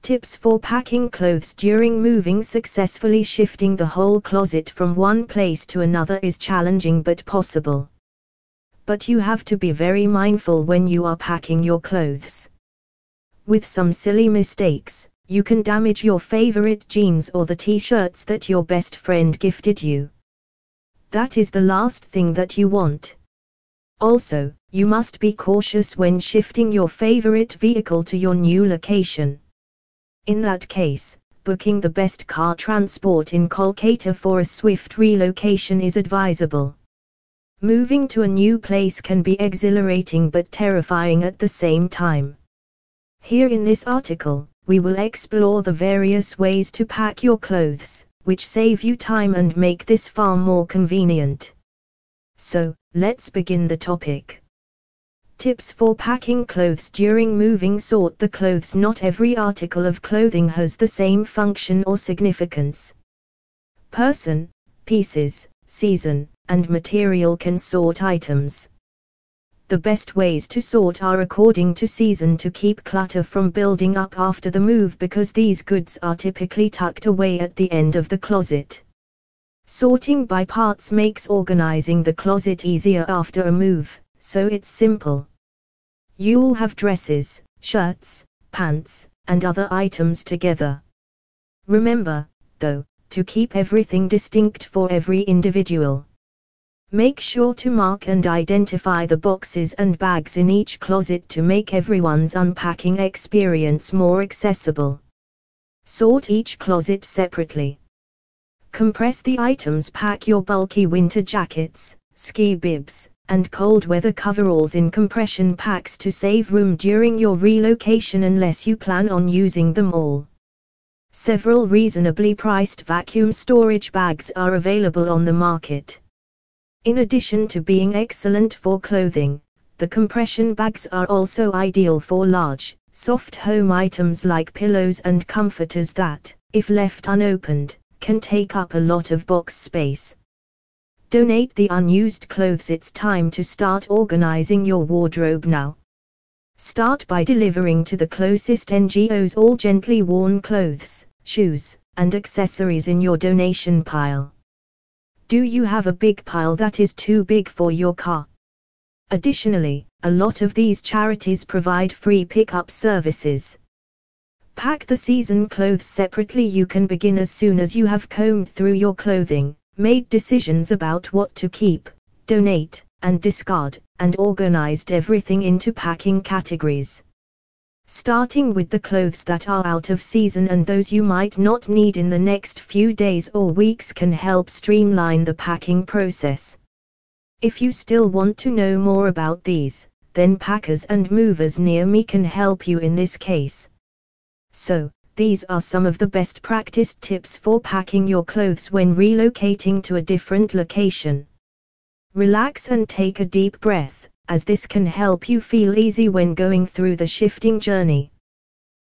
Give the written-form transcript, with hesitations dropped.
Tips for packing clothes during moving successfully. Shifting the whole closet from one place to another is challenging but possible. But you have to be very mindful when you are packing your clothes. With some silly mistakes, you can damage your favorite jeans or the t-shirts that your best friend gifted you. That is the last thing that you want. Also, you must be cautious when shifting your favorite vehicle to your new location. In that case, booking the best car transport in Kolkata for a swift relocation is advisable. Moving to a new place can be exhilarating but terrifying at the same time. Here in this article, we will explore the various ways to pack your clothes, which save you time and make this far more convenient. So, let's begin the topic. Tips for packing clothes during moving. Sort the clothes. Not every article of clothing has the same function or significance. Person, pieces, season, and material can sort items. The best ways to sort are according to season to keep clutter from building up after the move, because these goods are typically tucked away at the end of the closet. Sorting by parts makes organizing the closet easier after a move, so it's simple. You'll have dresses, shirts, pants, and other items together. Remember, though, to keep everything distinct for every individual. Make sure to mark and identify the boxes and bags in each closet to make everyone's unpacking experience more accessible. Sort each closet separately. Compress the items. Pack your bulky winter jackets, ski bibs, and cold weather coveralls in compression packs to save room during your relocation unless you plan on using them all. Several reasonably priced vacuum storage bags are available on the market. In addition to being excellent for clothing, the compression bags are also ideal for large, soft home items like pillows and comforters that, if left unopened, can take up a lot of box space. Donate the unused clothes. It's time to start organizing your wardrobe now. Start by delivering to the closest NGOs all gently worn clothes, shoes, and accessories in your donation pile. Do you have a big pile that is too big for your car? Additionally, a lot of these charities provide free pickup services. Pack the season clothes separately. You can begin as soon as you have combed through your clothing, made decisions about what to keep, donate, and discard, and organized everything into packing categories. Starting with the clothes that are out of season and those you might not need in the next few days or weeks can help streamline the packing process. If you still want to know more about these, then Packers and Movers near me can help you in this case. So, these are some of the best practiced tips for packing your clothes when relocating to a different location. Relax and take a deep breath, as this can help you feel easy when going through the shifting journey.